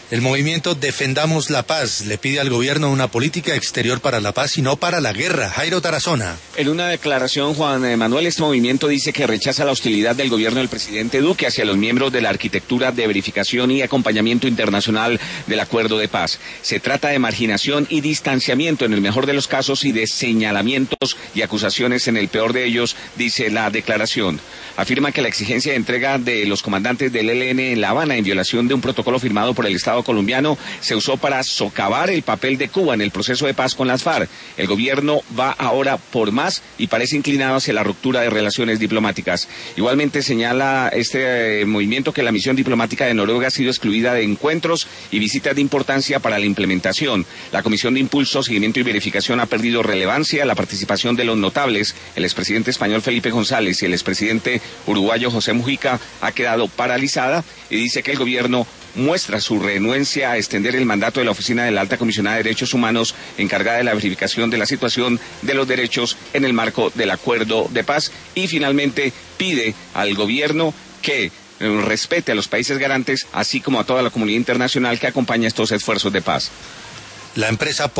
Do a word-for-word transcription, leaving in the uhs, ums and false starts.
El movimiento Defendamos la Paz le pide al gobierno una política exterior para la paz y no para la guerra. Jairo Tarazona. En una declaración, Juan Manuel, este movimiento dice que rechaza la hostilidad del gobierno del presidente Duque hacia los miembros de la arquitectura de verificación y acompañamiento internacional del acuerdo de paz. Se trata de marginación y distanciamiento en el mejor de los casos y de señalamientos y acusaciones en el peor de ellos, dice la declaración. Afirma que la exigencia de entrega de los comandantes del E L N en La Habana en violación de un protocolo firmado por el Estado colombiano se usó para socavar el papel de Cuba en el proceso de paz con las FARC. El gobierno va ahora por más y parece inclinado hacia la ruptura de relaciones diplomáticas. Igualmente señala este eh, movimiento que la misión diplomática de Noruega ha sido excluida de encuentros y visitas de importancia para la implementación. La Comisión de Impulso, Seguimiento y Verificación ha perdido relevancia. La participación de los notables, el expresidente español Felipe González y el expresidente uruguayo José Mujica, ha quedado paralizada y dice que el gobierno muestra su renuencia a extender el mandato de la Oficina de la Alta Comisionada de Derechos Humanos encargada de la verificación de la situación de los derechos en el marco del acuerdo de paz y finalmente pide al gobierno que respete a los países garantes así como a toda la comunidad internacional que acompaña estos esfuerzos de paz. La empresa